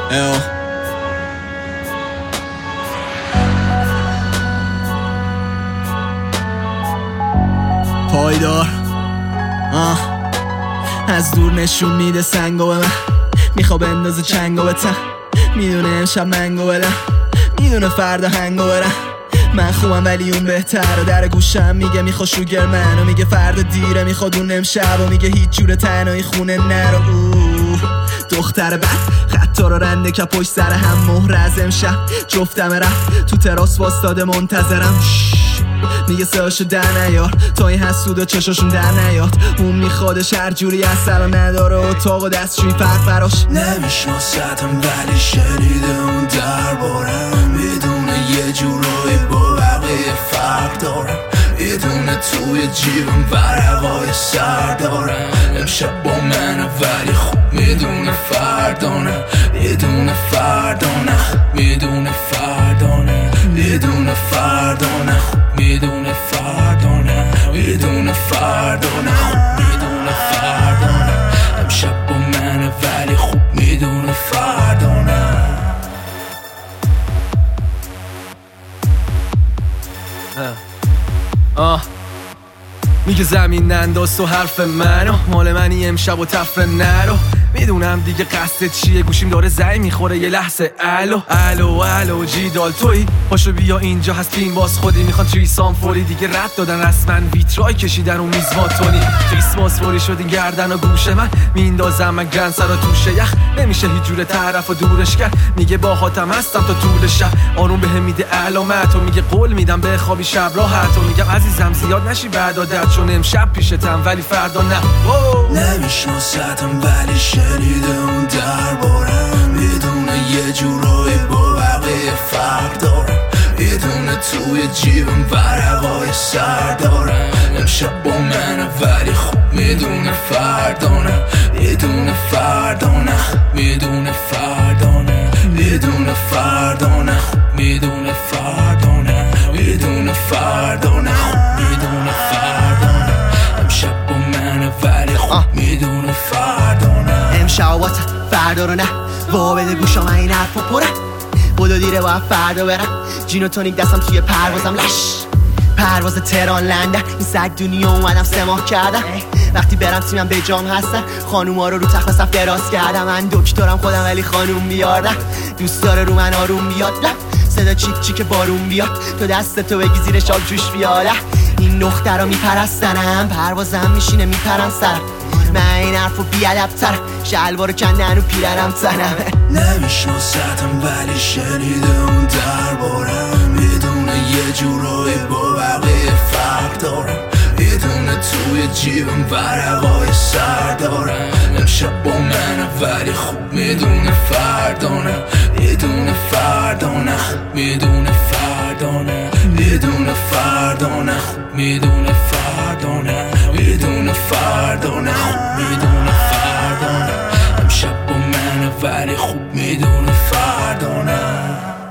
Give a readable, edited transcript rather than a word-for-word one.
پایدار از دور نشون میده سنگو به من، میخوا بندازه چنگو به تن، میدونه امشب منگو بدم، میدونه فردا هنگو برم. من خوبم ولی اون بهتر و در گوشم میگه میخوا شوگر منو، میگه فردا دیره میخواد اون امشب و میگه هیچ جور تنهایی خونه نرو. دختر بد خطا رو رنده که پشت سر هم مهر از امشب جفتم رفت تو تراس واستاده منتظرم. میگه سهاشو در نیار تا این حسود و چشاشون در نیاد، اون میخوادش هر جوری از سلام نداره اتاق و دستشوی فرق براش نمیشناستم ولی شنیده اون دربارم، میدونه یه جورایی با بقیه فرق دارم، میدونه توی جیبم ورقای سر دارم. امشب با منه ولی خوب میدونه فردانه، میدونه فردانه، میدونه فردانه، میدونه فردانه، میدونه فردانه، میدونه فردانه، میدونه فردانه. امشب با منه ولی خوب میدونه فردانه. میگه زمین ننداز تو حرف منو، مال منی امشب و تفره نرو، میدونم دیگه قصد چیه، گوشیم داره زنگ میخوره یه لحظه. الو الو الو جیدال تویی؟ پاشو بیا اینجا هست بین باز خودی، میخوان تریسام فوری دیگه رد دادن رسما، ویترای کشیدن و میزواتونی، کریسماس فوری شدین گردن و گوش من، میندازم من گرن سر توشه یخ، نمیشه هیچ جور طرف و دورش کرد، میگه باهاتم هستم تا طول شب، آروم بهم میده علامت و میگه قول میدم به خوابی شب راحت، و میگم عزیزم زیاد نشی بعد عادت، چون امشب پیشتم ولی فردا نه. نمیشناستم ولی شنیده اون دربارم، میدونه یه جورایی با بقیه فرق دارم، میدونه توی جیبم ورقای سر دارم. امشب با منه ولی خوب میدونه فردانه، میدونه فردانه، میدونه فردانه، میدونه فردانه، میدونه فردانه، میدونه فردانه، میدونه فردانه. امشب با منه ولی خوب میدونه فردانه. امشب واسه فردا رو نه وا بده گوشا من این حرفو پره، بودو دیره باید فردا برم، جین و تونیک دستم توی پروازم لش، پرواز تهران لندن، این سگ دنیا اومدم 3 ماه کردم، وقتی برم تیمم به جام هستن، خانوما رو تخت صف دراز کردم، من دکترم خودم ولی خانوم بیاردم، دوست داره رو من آروم بیاد، صدا چیک چیک بارون بیاد، تو دست تو بگی زیر شال جوش بیاله، این دختر رو میپرستنم، پروازم میشینه میپرم سرم، من این حرفو بیادب ترم، شلوارو کندن و پیرنم تنم. نمیشناستم ولی شنیده اون دربارم، میدونه یه جورایی با بقیه فرق دارم، میدونه توی جیبم ورقای سر دارم. امشب با منه ولی خوب میدونه فردانه، میدونه فردانه، میدونه فردانه، میدونه فردانه، میدونه فردانه، میدونه فردانه، میدونه فردانه. امشب با منه ولی خوب میدونه فردانه.